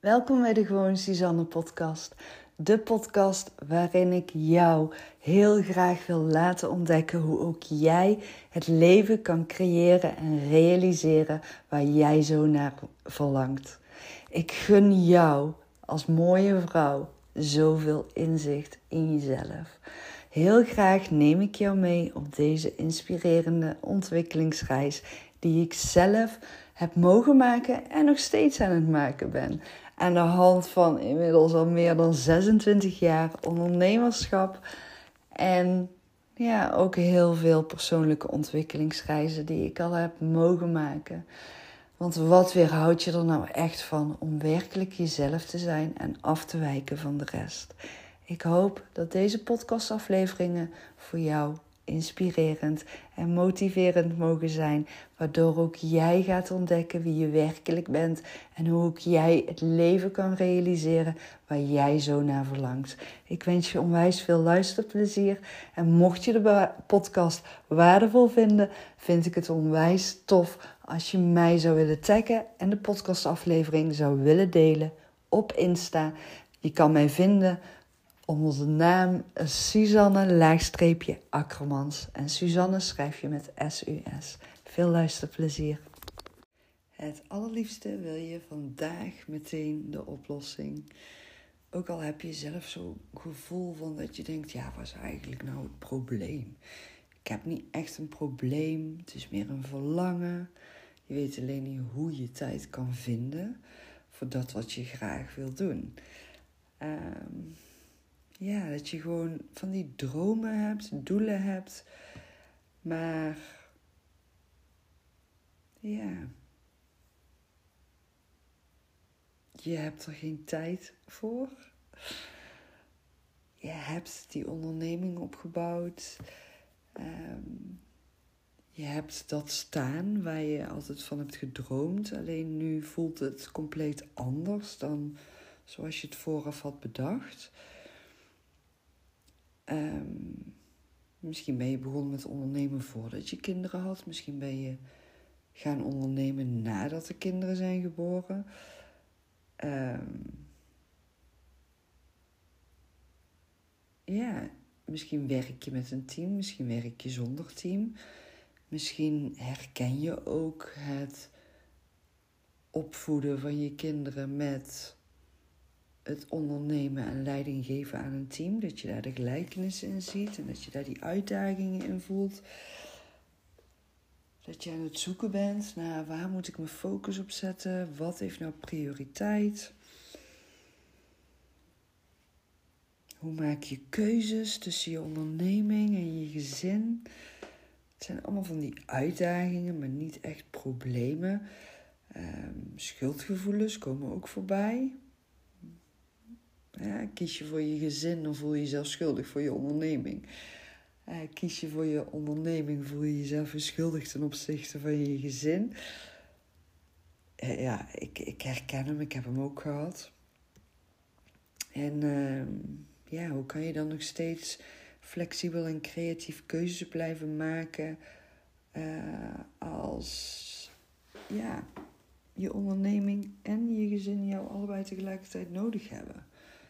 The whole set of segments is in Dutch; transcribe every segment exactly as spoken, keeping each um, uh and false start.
Welkom bij de Gewoon Suzanne podcast. De podcast waarin ik jou heel graag wil laten ontdekken hoe ook jij het leven kan creëren en realiseren waar jij zo naar verlangt. Ik gun jou als mooie vrouw zoveel inzicht in jezelf. Heel graag neem ik jou mee op deze inspirerende ontwikkelingsreis die ik zelf heb mogen maken en nog steeds aan het maken ben. Aan de hand van inmiddels al meer dan zesentwintig jaar ondernemerschap. En ja, ook heel veel persoonlijke ontwikkelingsreizen die ik al heb mogen maken. Want wat weerhoudt je er nou echt van om werkelijk jezelf te zijn en af te wijken van de rest? Ik hoop dat deze podcastafleveringen voor jou inspirerend en motiverend mogen zijn, waardoor ook jij gaat ontdekken wie je werkelijk bent en hoe ook jij het leven kan realiseren waar jij zo naar verlangt. Ik wens je onwijs veel luisterplezier en mocht je de podcast waardevol vinden, vind ik het onwijs tof als je mij zou willen taggen en de podcastaflevering zou willen delen op Insta. Je kan mij vinden onder de naam Suzanne laagstreepje Akkermans. En Suzanne schrijf je met S U S. Veel luisterplezier. Het allerliefste wil je vandaag meteen de oplossing. Ook al heb je zelf zo'n gevoel van dat je denkt, ja, wat is eigenlijk nou het probleem? Ik heb niet echt een probleem, het is meer een verlangen. Je weet alleen niet hoe je tijd kan vinden voor dat wat je graag wil doen. Um, Ja, dat je gewoon van die dromen hebt, doelen hebt. Maar ja, je hebt er geen tijd voor. Je hebt die onderneming opgebouwd. Um, je hebt dat staan waar je altijd van hebt gedroomd. Alleen nu voelt het compleet anders dan zoals je het vooraf had bedacht. Um, misschien ben je begonnen met ondernemen voordat je kinderen had. Misschien ben je gaan ondernemen nadat de kinderen zijn geboren. Um, ja, misschien werk je met een team. Misschien werk je zonder team. Misschien herken je ook het opvoeden van je kinderen met het ondernemen en leiding geven aan een team. Dat je daar de gelijkenissen in ziet en dat je daar die uitdagingen in voelt. Dat je aan het zoeken bent naar waar moet ik mijn focus op zetten? Wat heeft nou prioriteit? Hoe maak je keuzes tussen je onderneming en je gezin? Het zijn allemaal van die uitdagingen, maar niet echt problemen. Um, schuldgevoelens komen ook voorbij. Ja, kies je voor je gezin, dan voel je jezelf schuldig voor je onderneming. Uh, kies je voor je onderneming, voel je jezelf schuldig ten opzichte van je gezin. Uh, ja, ik, ik herken hem, ik heb hem ook gehad. En uh, ja, hoe kan je dan nog steeds flexibel en creatief keuzes blijven maken uh, als ja, je onderneming en je gezin jou allebei tegelijkertijd nodig hebben?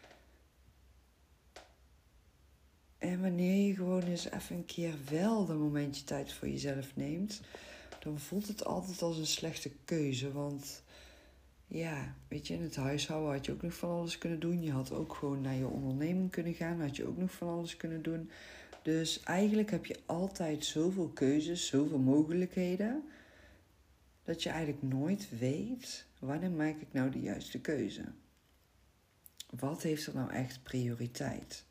En wanneer je gewoon eens even een keer wel dat momentje tijd voor jezelf neemt, dan voelt het altijd als een slechte keuze. Want ja, weet je, in het huishouden had je ook nog van alles kunnen doen. Je had ook gewoon naar je onderneming kunnen gaan, had je ook nog van alles kunnen doen. Dus eigenlijk heb je altijd zoveel keuzes, zoveel mogelijkheden, dat je eigenlijk nooit weet, wanneer maak ik nou de juiste keuze? Wat heeft er nou echt prioriteit?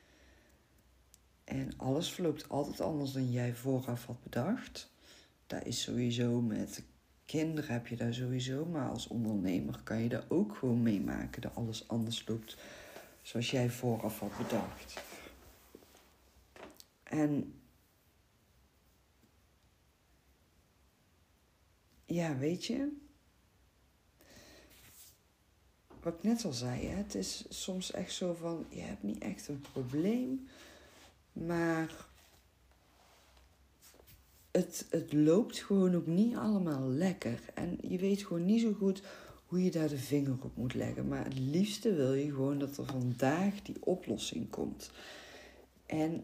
En alles verloopt altijd anders dan jij vooraf had bedacht. Dat is sowieso met kinderen heb je daar sowieso. Maar als ondernemer kan je daar ook gewoon meemaken. Dat alles anders loopt zoals jij vooraf had bedacht. En ja, weet je. Wat ik net al zei, hè, het is soms echt zo van, je hebt niet echt een probleem. Maar het, het loopt gewoon ook niet allemaal lekker. En je weet gewoon niet zo goed hoe je daar de vinger op moet leggen. Maar het liefste wil je gewoon dat er vandaag die oplossing komt. En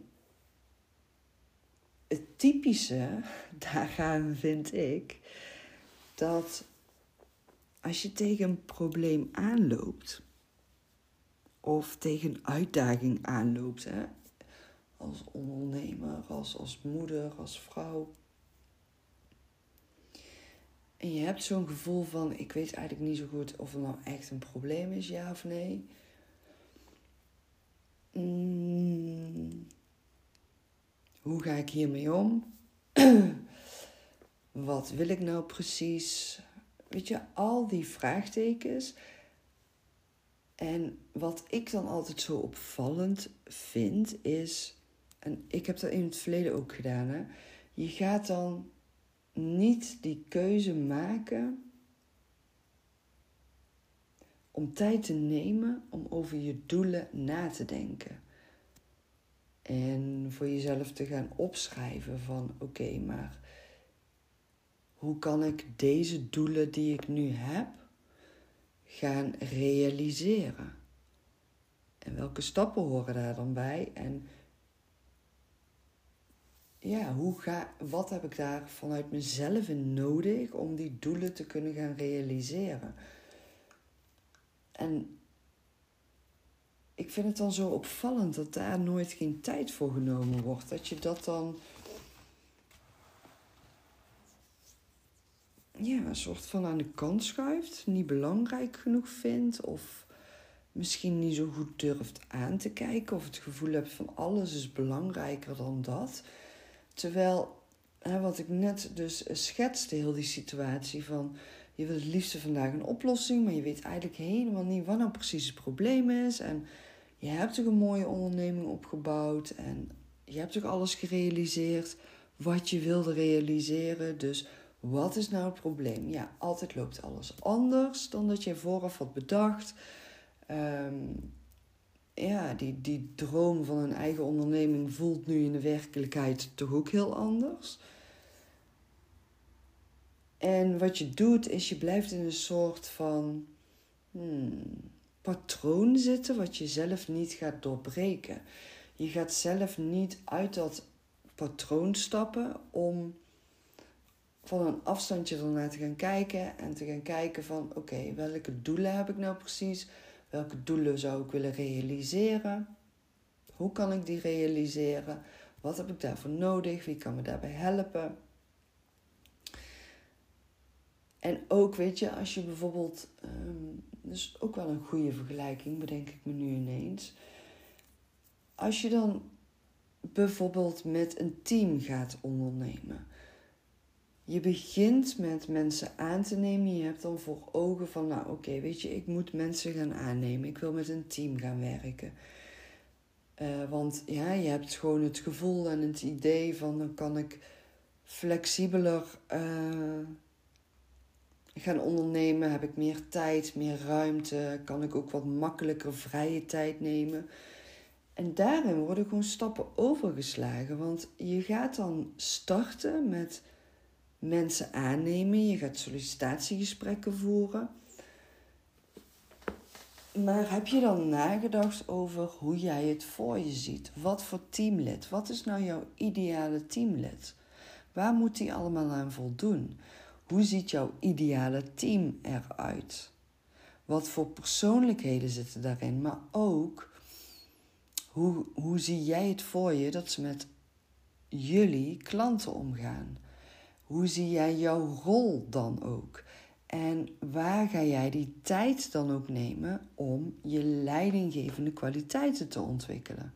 het typische daaraan vind ik dat als je tegen een probleem aanloopt of tegen een uitdaging aanloopt, hè, als ondernemer, als, als moeder, als vrouw, en je hebt zo'n gevoel van, ik weet eigenlijk niet zo goed of er nou echt een probleem is, ja of nee. Hmm. Hoe ga ik hiermee om? Wat wil ik nou precies? Weet je, al die vraagtekens. En wat ik dan altijd zo opvallend vind is, en ik heb dat in het verleden ook gedaan, hè, je gaat dan niet die keuze maken om tijd te nemen om over je doelen na te denken. En voor jezelf te gaan opschrijven van oké, okay, maar hoe kan ik deze doelen die ik nu heb gaan realiseren? En welke stappen horen daar dan bij? En ja, hoe ga, wat heb ik daar vanuit mezelf in nodig om die doelen te kunnen gaan realiseren? En ik vind het dan zo opvallend dat daar nooit geen tijd voor genomen wordt. Dat je dat dan ja, een soort van aan de kant schuift, niet belangrijk genoeg vindt of misschien niet zo goed durft aan te kijken of het gevoel hebt van alles is belangrijker dan dat. Terwijl, hè, wat ik net dus schetste, heel die situatie van je wil het liefste vandaag een oplossing, maar je weet eigenlijk helemaal niet wat nou precies het probleem is. En je hebt toch een mooie onderneming opgebouwd en je hebt toch alles gerealiseerd wat je wilde realiseren. Dus wat is nou het probleem? Ja, altijd loopt alles anders dan dat je vooraf had bedacht. Um, ja, die, die droom van een eigen onderneming voelt nu in de werkelijkheid toch ook heel anders. En wat je doet is je blijft in een soort van hmm, patroon zitten wat je zelf niet gaat doorbreken. Je gaat zelf niet uit dat patroon stappen om van een afstandje ernaar te gaan kijken en te gaan kijken van oké, okay, welke doelen heb ik nou precies? Welke doelen zou ik willen realiseren? Hoe kan ik die realiseren? Wat heb ik daarvoor nodig? Wie kan me daarbij helpen? En ook, weet je, als je bijvoorbeeld, um, dus ook wel een goede vergelijking, bedenk ik me nu ineens. Als je dan bijvoorbeeld met een team gaat ondernemen. Je begint met mensen aan te nemen. Je hebt dan voor ogen van, nou oké, okay, weet je, ik moet mensen gaan aannemen. Ik wil met een team gaan werken. Uh, want ja, je hebt gewoon het gevoel en het idee van, dan kan ik flexibeler uh, gaan ondernemen. Heb ik meer tijd, meer ruimte. Kan ik ook wat makkelijker vrije tijd nemen. En daarin worden gewoon stappen overgeslagen. Want je gaat dan starten met mensen aannemen. Je gaat sollicitatiegesprekken voeren. Maar heb je dan nagedacht over hoe jij het voor je ziet? Wat voor teamlid? Wat is nou jouw ideale teamlid? Waar moet die allemaal aan voldoen? Hoe ziet jouw ideale team eruit? Wat voor persoonlijkheden zitten daarin? Maar ook, hoe, hoe zie jij het voor je dat ze met jullie klanten omgaan? Hoe zie jij jouw rol dan ook? En waar ga jij die tijd dan ook nemen om je leidinggevende kwaliteiten te ontwikkelen?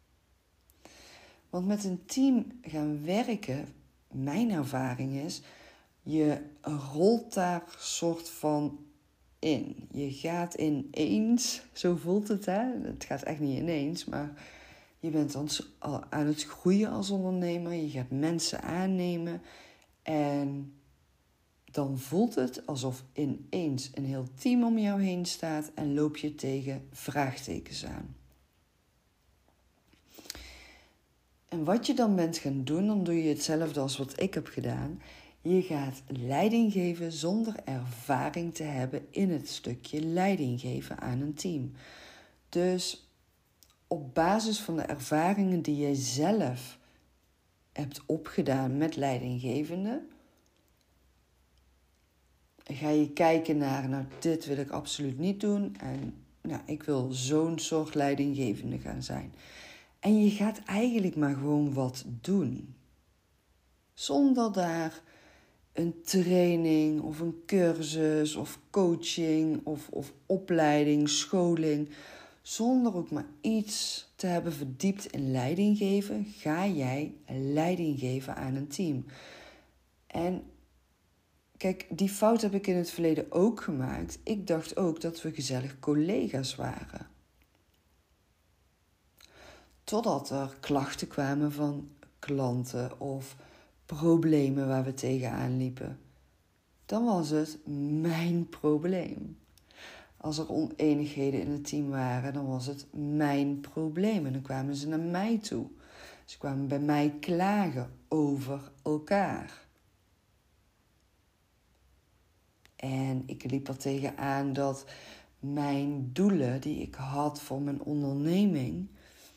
Want met een team gaan werken, mijn ervaring is, je rolt daar soort van in. Je gaat ineens, zo voelt het hè, het gaat echt niet ineens, maar je bent dan aan het groeien als ondernemer. Je gaat mensen aannemen en dan voelt het alsof ineens een heel team om jou heen staat en loop je tegen vraagtekens aan. En wat je dan bent gaan doen, dan doe je hetzelfde als wat ik heb gedaan. Je gaat leiding geven zonder ervaring te hebben in het stukje leiding geven aan een team. Dus op basis van de ervaringen die je zelf hebt opgedaan met leidinggevenden, ga je kijken naar, nou, dit wil ik absoluut niet doen en nou, ik wil zo'n soort leidinggevende gaan zijn. En je gaat eigenlijk maar gewoon wat doen. Zonder daar een training of een cursus of coaching of, of opleiding, scholing, zonder ook maar iets te hebben verdiept in leiding geven, ga jij leiding geven aan een team. En kijk, die fout heb ik in het verleden ook gemaakt. Ik dacht ook dat we gezellig collega's waren. Totdat er klachten kwamen van klanten of problemen waar we tegenaan liepen. Dan was het mijn probleem. Als er oneenigheden in het team waren, dan was het mijn probleem. En dan kwamen ze naar mij toe. Ze kwamen bij mij klagen over elkaar. En ik liep er tegenaan dat mijn doelen die ik had voor mijn onderneming,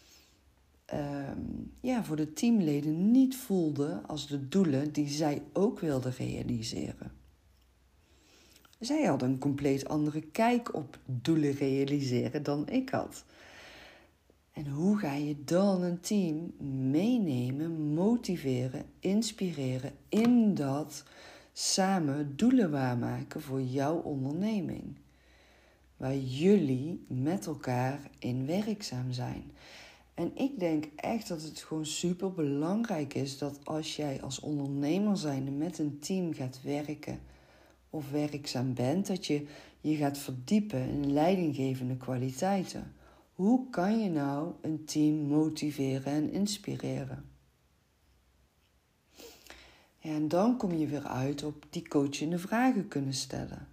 Um, ja, voor de teamleden niet voelden als de doelen die zij ook wilden realiseren. Zij hadden een compleet andere kijk op doelen realiseren dan ik had. En hoe ga je dan een team meenemen, motiveren, inspireren in dat samen doelen waarmaken voor jouw onderneming? Waar jullie met elkaar in werkzaam zijn. En ik denk echt dat het gewoon super belangrijk is dat als jij als ondernemer zijnde met een team gaat werken of werkzaam bent, dat je je gaat verdiepen in leidinggevende kwaliteiten. Hoe kan je nou een team motiveren en inspireren? Ja, en dan kom je weer uit op die coachende vragen kunnen stellen.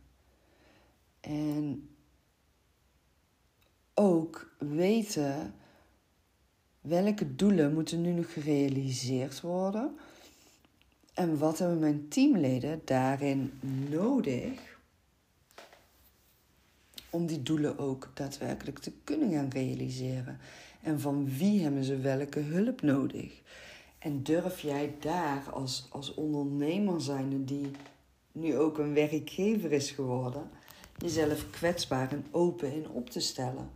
En ook weten welke doelen moeten nu nog gerealiseerd worden? En wat hebben mijn teamleden daarin nodig om die doelen ook daadwerkelijk te kunnen gaan realiseren? En van wie hebben ze welke hulp nodig? En durf jij daar als, als ondernemer zijnde die nu ook een werkgever is geworden, jezelf kwetsbaar en open in op te stellen?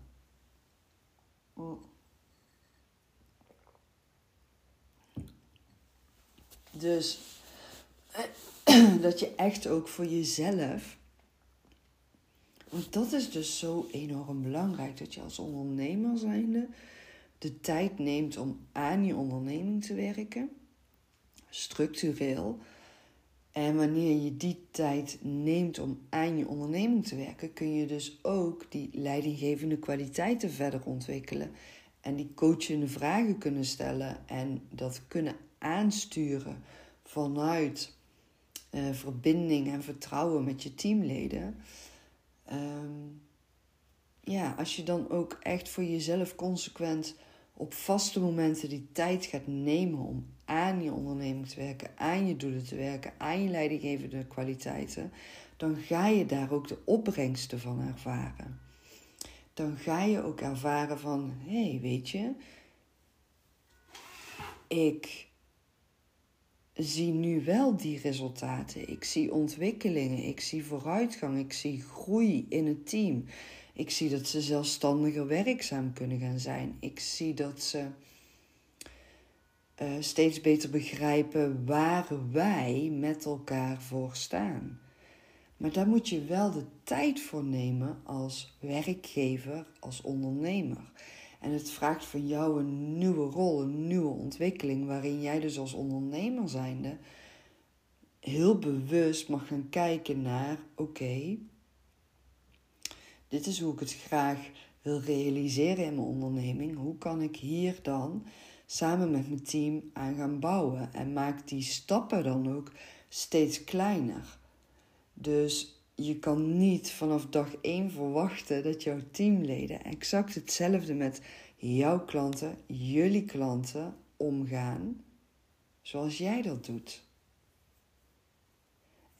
Dus dat je echt ook voor jezelf, want dat is dus zo enorm belangrijk, dat je als ondernemer zijnde de tijd neemt om aan je onderneming te werken, structureel. En wanneer je die tijd neemt om aan je onderneming te werken, kun je dus ook die leidinggevende kwaliteiten verder ontwikkelen en die coachende vragen kunnen stellen en dat kunnen aansturen vanuit uh, verbinding en vertrouwen met je teamleden. Um, ja, als je dan ook echt voor jezelf consequent op vaste momenten die tijd gaat nemen om aan je onderneming te werken, aan je doelen te werken, aan je leidinggevende kwaliteiten, dan ga je daar ook de opbrengsten van ervaren. Dan ga je ook ervaren van, hé, hey, weet je, ik zie nu wel die resultaten. Ik zie ontwikkelingen, ik zie vooruitgang, ik zie groei in het team. Ik zie dat ze zelfstandiger werkzaam kunnen gaan zijn. Ik zie dat ze uh, steeds beter begrijpen waar wij met elkaar voor staan. Maar daar moet je wel de tijd voor nemen als werkgever, als ondernemer. En het vraagt van jou een nieuwe rol, een nieuwe ontwikkeling, waarin jij dus als ondernemer zijnde heel bewust mag gaan kijken naar, oké, okay, dit is hoe ik het graag wil realiseren in mijn onderneming. Hoe kan ik hier dan samen met mijn team aan gaan bouwen? En maak die stappen dan ook steeds kleiner. Dus je kan niet vanaf dag één verwachten dat jouw teamleden exact hetzelfde met jouw klanten, jullie klanten, omgaan zoals jij dat doet.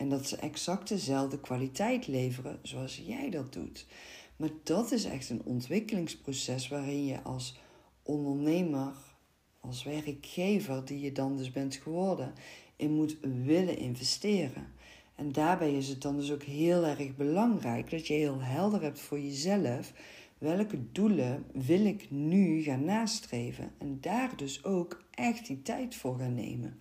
En dat ze exact dezelfde kwaliteit leveren zoals jij dat doet. Maar dat is echt een ontwikkelingsproces waarin je als ondernemer, als werkgever, die je dan dus bent geworden, in moet willen investeren. En daarbij is het dan dus ook heel erg belangrijk dat je heel helder hebt voor jezelf welke doelen wil ik nu gaan nastreven. En daar dus ook echt die tijd voor gaan nemen.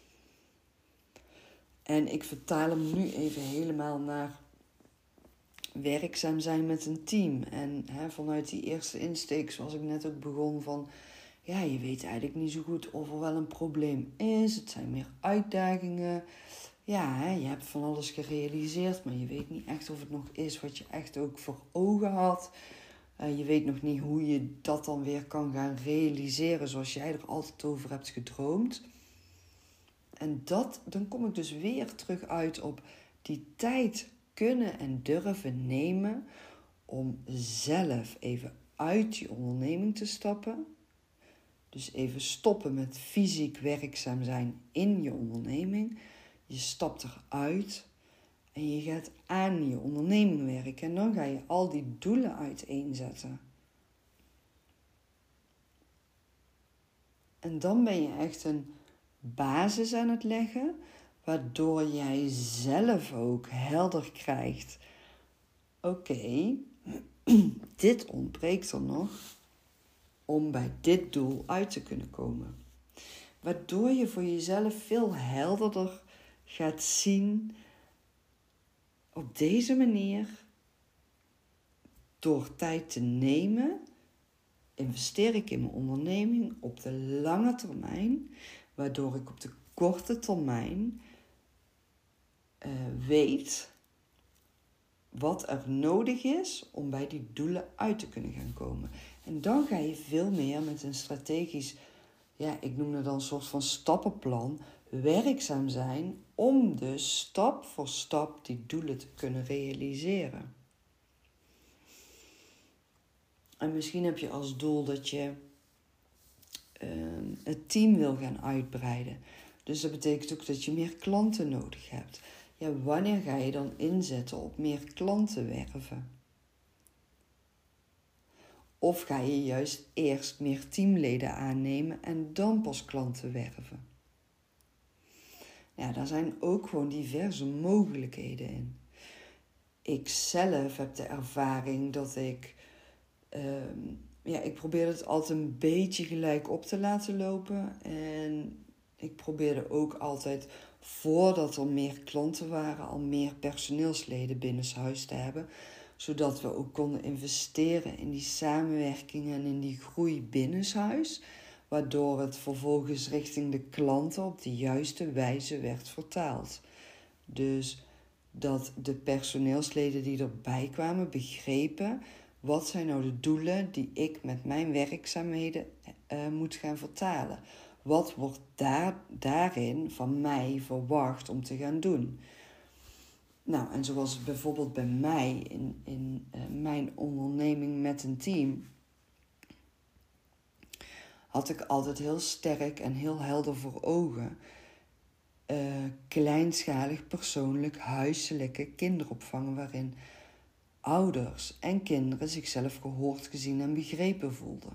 En ik vertaal hem nu even helemaal naar werkzaam zijn met een team. En hè, vanuit die eerste insteek, zoals ik net ook begon, van ja, je weet eigenlijk niet zo goed of er wel een probleem is. Het zijn meer uitdagingen. Ja, hè, je hebt van alles gerealiseerd, maar je weet niet echt of het nog is wat je echt ook voor ogen had. Uh, je weet nog niet hoe je dat dan weer kan gaan realiseren zoals jij er altijd over hebt gedroomd. En dat, dan kom ik dus weer terug uit op die tijd kunnen en durven nemen om zelf even uit je onderneming te stappen. Dus even stoppen met fysiek werkzaam zijn in je onderneming. Je stapt eruit en je gaat aan je onderneming werken. En dan ga je al die doelen uiteenzetten. En dan ben je echt een basis aan het leggen, waardoor jij zelf ook helder krijgt. Oké, okay, dit ontbreekt er nog om bij dit doel uit te kunnen komen. Waardoor je voor jezelf veel helderder gaat zien, op deze manier, door tijd te nemen, investeer ik in mijn onderneming op de lange termijn, waardoor ik op de korte termijn uh, weet wat er nodig is om bij die doelen uit te kunnen gaan komen. En dan ga je veel meer met een strategisch, ja, ik noem het dan een soort van stappenplan, werkzaam zijn om dus stap voor stap die doelen te kunnen realiseren. En misschien heb je als doel dat je uh, het team wil gaan uitbreiden. Dus dat betekent ook dat je meer klanten nodig hebt. Ja, wanneer ga je dan inzetten op meer klanten werven? Of ga je juist eerst meer teamleden aannemen en dan pas klanten werven? Ja, daar zijn ook gewoon diverse mogelijkheden in. Ik zelf heb de ervaring dat ik... Uh, ja, ik probeer het altijd een beetje gelijk op te laten lopen. En ik probeerde ook altijd, voordat er meer klanten waren, al meer personeelsleden binnenshuis te hebben. Zodat we ook konden investeren in die samenwerking en in die groei binnenshuis. Waardoor het vervolgens richting de klanten op de juiste wijze werd vertaald. Dus dat de personeelsleden die erbij kwamen begrepen, wat zijn nou de doelen die ik met mijn werkzaamheden uh, moet gaan vertalen? Wat wordt daar, daarin van mij verwacht om te gaan doen? Nou, en zoals bijvoorbeeld bij mij in, in uh, mijn onderneming met een team, had ik altijd heel sterk en heel helder voor ogen uh, kleinschalig, persoonlijk, huiselijke kinderopvang, waarin ouders en kinderen zichzelf gehoord, gezien en begrepen voelden.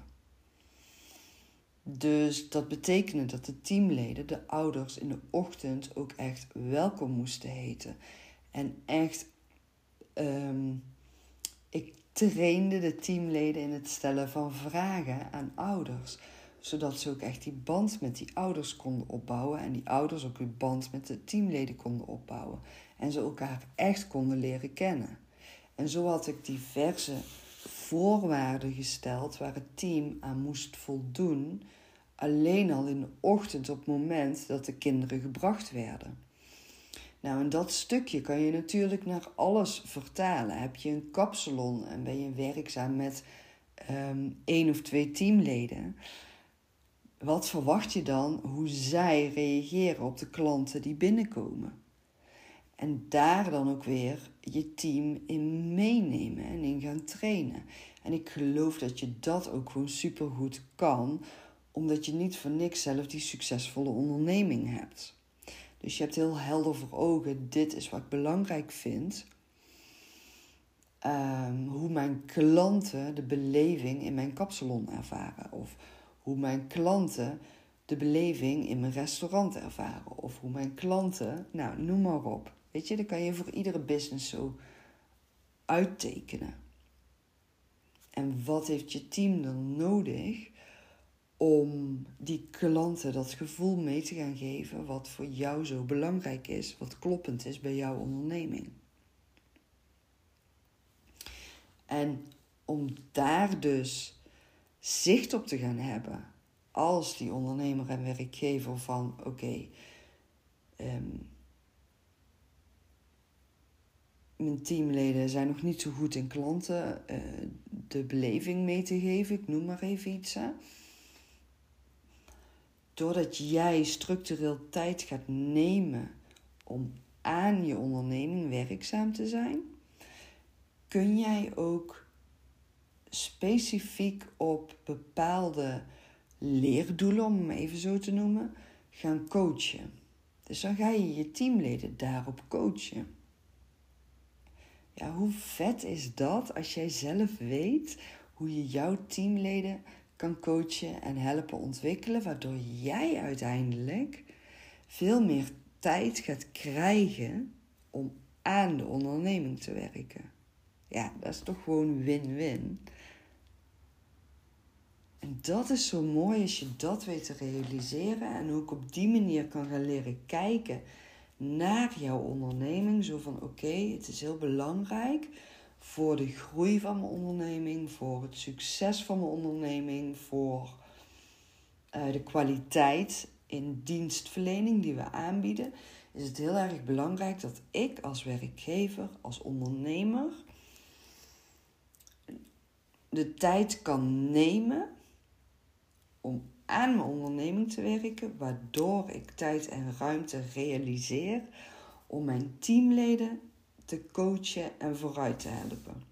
Dus dat betekende dat de teamleden de ouders in de ochtend ook echt welkom moesten heten. En echt, um, ik trainde de teamleden in het stellen van vragen aan ouders. Zodat ze ook echt die band met die ouders konden opbouwen. En die ouders ook die band met de teamleden konden opbouwen. En ze elkaar echt konden leren kennen. En zo had ik diverse voorwaarden gesteld waar het team aan moest voldoen. Alleen al in de ochtend op het moment dat de kinderen gebracht werden. Nou, en dat stukje kan je natuurlijk naar alles vertalen. Heb je een kapsalon en ben je werkzaam met um, één of twee teamleden. Wat verwacht je dan hoe zij reageren op de klanten die binnenkomen? En daar dan ook weer je team in meenemen en in gaan trainen. En ik geloof dat je dat ook gewoon supergoed kan, omdat je niet voor niks zelf die succesvolle onderneming hebt. Dus je hebt heel helder voor ogen, dit is wat ik belangrijk vind. Um, hoe mijn klanten de beleving in mijn kapsalon ervaren. Of hoe mijn klanten de beleving in mijn restaurant ervaren. Of hoe mijn klanten, nou noem maar op. Weet je, dat kan je voor iedere business zo uittekenen. En wat heeft je team dan nodig om die klanten dat gevoel mee te gaan geven wat voor jou zo belangrijk is, wat kloppend is bij jouw onderneming. En om daar dus zicht op te gaan hebben als die ondernemer en werkgever van oké, okay, um, mijn teamleden zijn nog niet zo goed in klanten uh, de beleving mee te geven, ik noem maar even iets. Hè. Doordat jij structureel tijd gaat nemen om aan je onderneming werkzaam te zijn, kun jij ook specifiek op bepaalde leerdoelen, om hem even zo te noemen, gaan coachen. Dus dan ga je je teamleden daarop coachen. Ja, hoe vet is dat als jij zelf weet hoe je jouw teamleden kan coachen en helpen ontwikkelen, waardoor jij uiteindelijk veel meer tijd gaat krijgen om aan de onderneming te werken. Ja, dat is toch gewoon win-win. En dat is zo mooi als je dat weet te realiseren en ook op die manier kan gaan leren kijken naar jouw onderneming. Zo van oké, okay, het is heel belangrijk voor de groei van mijn onderneming, voor het succes van mijn onderneming, voor uh, de kwaliteit in dienstverlening die we aanbieden, is het heel erg belangrijk dat ik als werkgever, als ondernemer, de tijd kan nemen om aan mijn onderneming te werken, waardoor ik tijd en ruimte realiseer om mijn teamleden te coachen en vooruit te helpen.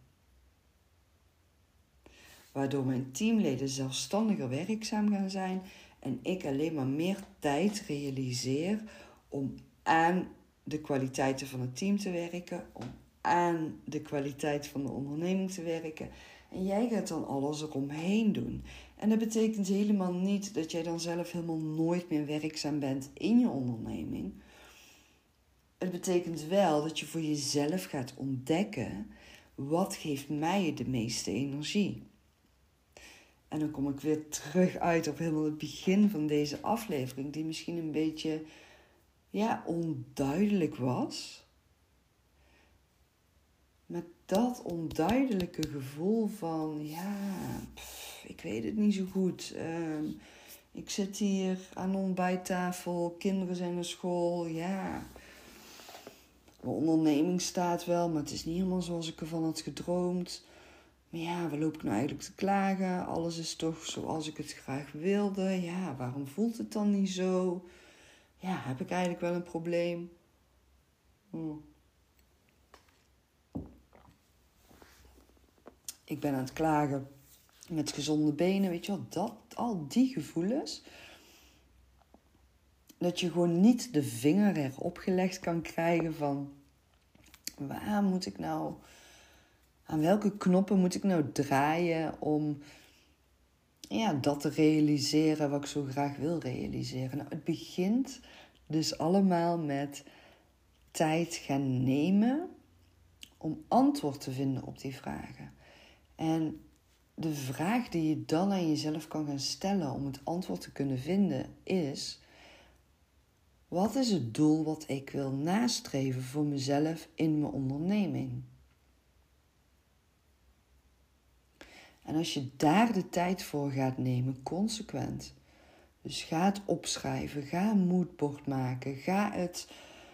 Waardoor mijn teamleden zelfstandiger werkzaam gaan zijn en ik alleen maar meer tijd realiseer om aan de kwaliteiten van het team te werken, om aan de kwaliteit van de onderneming te werken. En jij gaat dan alles eromheen doen. En dat betekent helemaal niet dat jij dan zelf helemaal nooit meer werkzaam bent in je onderneming. Het betekent wel dat je voor jezelf gaat ontdekken, wat geeft mij de meeste energie? En dan kom ik weer terug uit op helemaal het begin van deze aflevering, die misschien een beetje ja, onduidelijk was. Met dat onduidelijke gevoel van, ja, pff, ik weet het niet zo goed. Uh, ik zit hier aan de ontbijttafel, kinderen zijn naar school, ja. Mijn onderneming staat wel, maar het is niet helemaal zoals ik ervan had gedroomd. Maar ja, waar loop ik nou eigenlijk te klagen? Alles is toch zoals ik het graag wilde. Ja, waarom voelt het dan niet zo? Ja, heb ik eigenlijk wel een probleem? Hm. Ik ben aan het klagen met gezonde benen, weet je wel. Dat, al die gevoelens. Dat je gewoon niet de vinger erop gelegd kan krijgen van, waar moet ik nou, aan welke knoppen moet ik nou draaien om ja, dat te realiseren wat ik zo graag wil realiseren. Nou, het begint dus allemaal met tijd gaan nemen om antwoord te vinden op die vragen. En de vraag die je dan aan jezelf kan gaan stellen om het antwoord te kunnen vinden is, wat is het doel wat ik wil nastreven voor mezelf in mijn onderneming? En als je daar de tijd voor gaat nemen, consequent, dus ga het opschrijven, ga een moodboard maken, ga het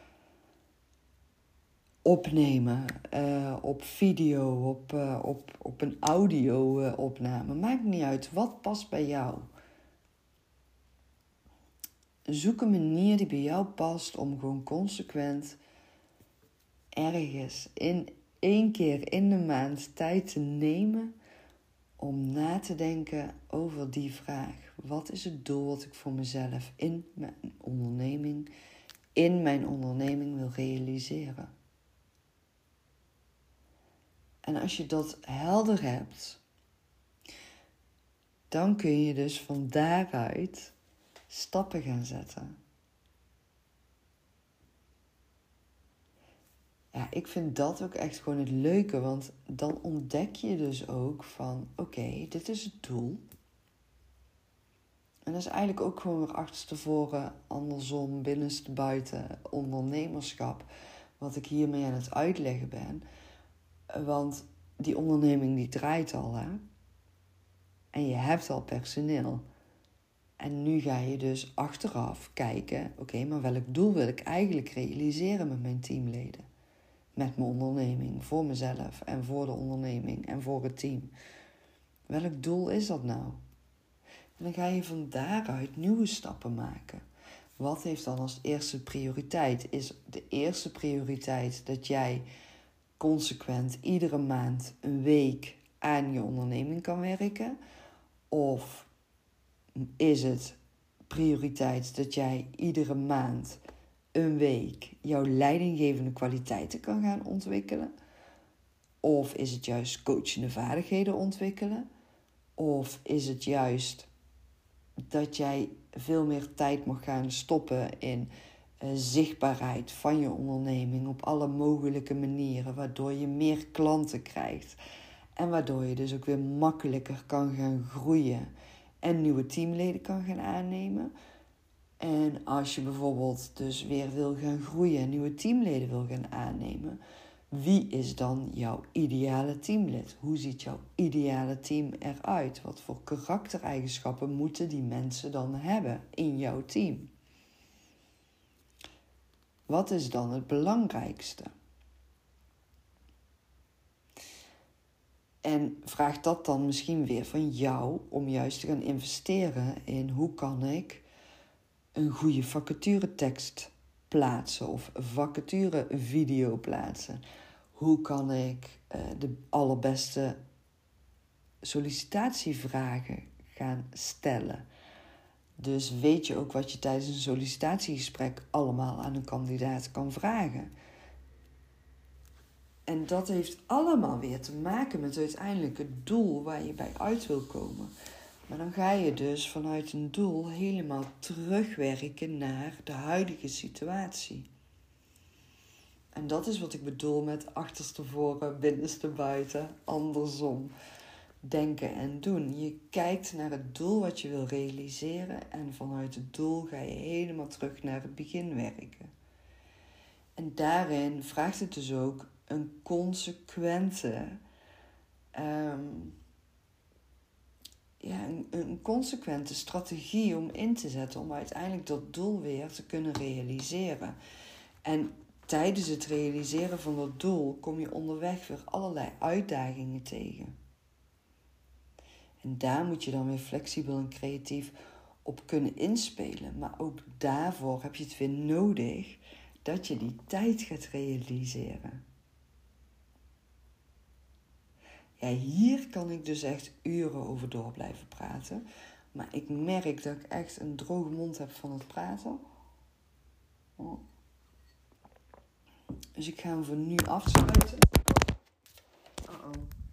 opnemen uh, op video, op, uh, op, op een audio-opname. Uh, Maakt niet uit, wat past bij jou. Zoek een manier die bij jou past om gewoon consequent ergens in één keer in de maand tijd te nemen om na te denken over die vraag. Wat is het doel wat ik voor mezelf in mijn onderneming in mijn onderneming wil realiseren. En als je dat helder hebt, dan kun je dus van daaruit stappen gaan zetten. Ja, ik vind dat ook echt gewoon het leuke, want dan ontdek je dus ook van, oké, okay, dit is het doel. En dat is eigenlijk ook gewoon weer achterstevoren, andersom, binnenste buiten, ondernemerschap, wat ik hiermee aan het uitleggen ben. Want die onderneming die draait al, hè. En je hebt al personeel. En nu ga je dus achteraf kijken, oké, okay, maar welk doel wil ik eigenlijk realiseren met mijn teamleden? Met mijn onderneming, voor mezelf en voor de onderneming en voor het team. Welk doel is dat nou? En dan ga je van daaruit nieuwe stappen maken. Wat heeft dan als eerste prioriteit? Is de eerste prioriteit dat jij consequent iedere maand een week aan je onderneming kan werken? Of is het prioriteit dat jij iedere maand een week jouw leidinggevende kwaliteiten kan gaan ontwikkelen? Of is het juist coachende vaardigheden ontwikkelen? Of is het juist dat jij veel meer tijd mag gaan stoppen in uh, zichtbaarheid van je onderneming op alle mogelijke manieren, waardoor je meer klanten krijgt en waardoor je dus ook weer makkelijker kan gaan groeien en nieuwe teamleden kan gaan aannemen? En als je bijvoorbeeld dus weer wil gaan groeien en nieuwe teamleden wil gaan aannemen, wie is dan jouw ideale teamlid? Hoe ziet jouw ideale team eruit? Wat voor karaktereigenschappen moeten die mensen dan hebben in jouw team? Wat is dan het belangrijkste? En vraag dat dan misschien weer van jou om juist te gaan investeren in hoe kan ik een goede vacaturetekst plaatsen of vacaturevideo plaatsen. Hoe kan ik uh, de allerbeste sollicitatievragen gaan stellen? Dus weet je ook wat je tijdens een sollicitatiegesprek allemaal aan een kandidaat kan vragen. En dat heeft allemaal weer te maken met uiteindelijk het doel waar je bij uit wil komen. Maar dan ga je dus vanuit een doel helemaal terugwerken naar de huidige situatie. En dat is wat ik bedoel met achterstevoren, binnenste buiten, andersom. Denken en doen. Je kijkt naar het doel wat je wil realiseren en vanuit het doel ga je helemaal terug naar het begin werken. En daarin vraagt het dus ook een consequente, um, ja, een, een consequente strategie om in te zetten om uiteindelijk dat doel weer te kunnen realiseren. En tijdens het realiseren van dat doel kom je onderweg weer allerlei uitdagingen tegen. En daar moet je dan weer flexibel en creatief op kunnen inspelen. Maar ook daarvoor heb je het weer nodig dat je die tijd gaat realiseren. Ja, hier kan ik dus echt uren over door blijven praten. Maar ik merk dat ik echt een droge mond heb van het praten. Oh. Dus ik ga hem voor nu afsluiten. Uh-oh.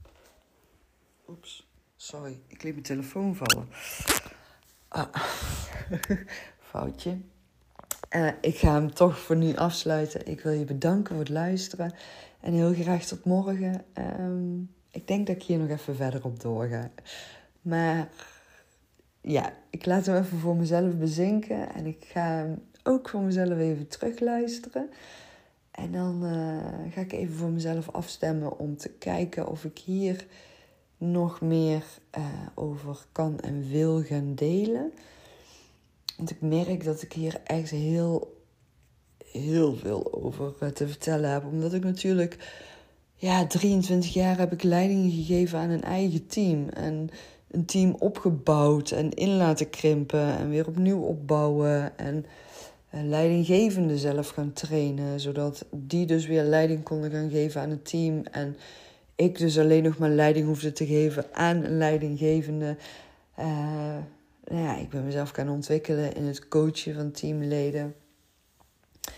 Oeps. Sorry, ik liet mijn telefoon vallen. Ah. Foutje. Uh, ik ga hem toch voor nu afsluiten. Ik wil je bedanken voor het luisteren. En heel graag tot morgen. Um, ik denk dat ik hier nog even verder op doorga. Maar ja, ik laat hem even voor mezelf bezinken. En ik ga hem ook voor mezelf even terugluisteren. En dan uh, ga ik even voor mezelf afstemmen om te kijken of ik hier nog meer uh, over kan en wil gaan delen. Want ik merk dat ik hier echt heel, heel veel over uh, te vertellen heb. Omdat ik natuurlijk, ja, drieëntwintig jaar heb ik leiding gegeven aan een eigen team. En een team opgebouwd en in laten krimpen en weer opnieuw opbouwen. En uh, leidinggevenden zelf gaan trainen. Zodat die dus weer leiding konden gaan geven aan het team. En ik dus alleen nog maar leiding hoefde te geven aan een leidinggevende. Uh, nou ja, ik ben mezelf gaan ontwikkelen in het coachen van teamleden.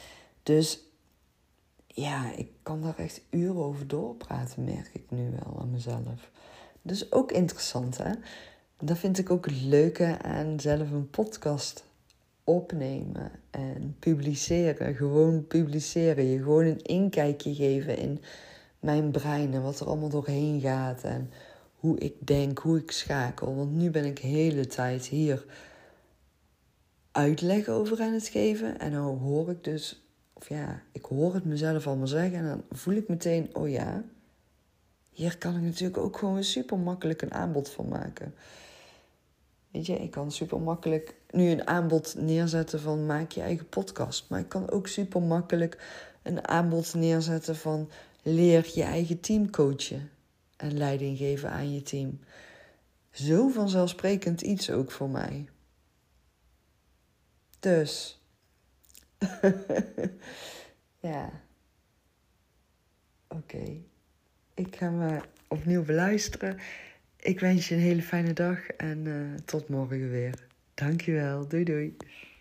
Dus ja, ik kan daar echt uren over doorpraten, merk ik nu wel aan mezelf. Dus ook interessant, hè? Dat vind ik ook het leuke aan zelf een podcast opnemen en publiceren. Gewoon publiceren. Je gewoon een inkijkje geven in mijn brein en wat er allemaal doorheen gaat. En hoe ik denk, hoe ik schakel. Want nu ben ik de hele tijd hier uitleg over aan het geven. En dan hoor ik dus, of ja, ik hoor het mezelf allemaal zeggen. En dan voel ik meteen, oh ja, hier kan ik natuurlijk ook gewoon super makkelijk een aanbod van maken. Weet je, ik kan super makkelijk nu een aanbod neerzetten van maak je eigen podcast. Maar ik kan ook super makkelijk een aanbod neerzetten van leer je eigen team coachen. En leiding geven aan je team. Zo vanzelfsprekend iets ook voor mij. Dus. ja. Oké. Okay. Ik ga me opnieuw beluisteren. Ik wens je een hele fijne dag en uh, tot morgen weer. Dankjewel. Doei doei.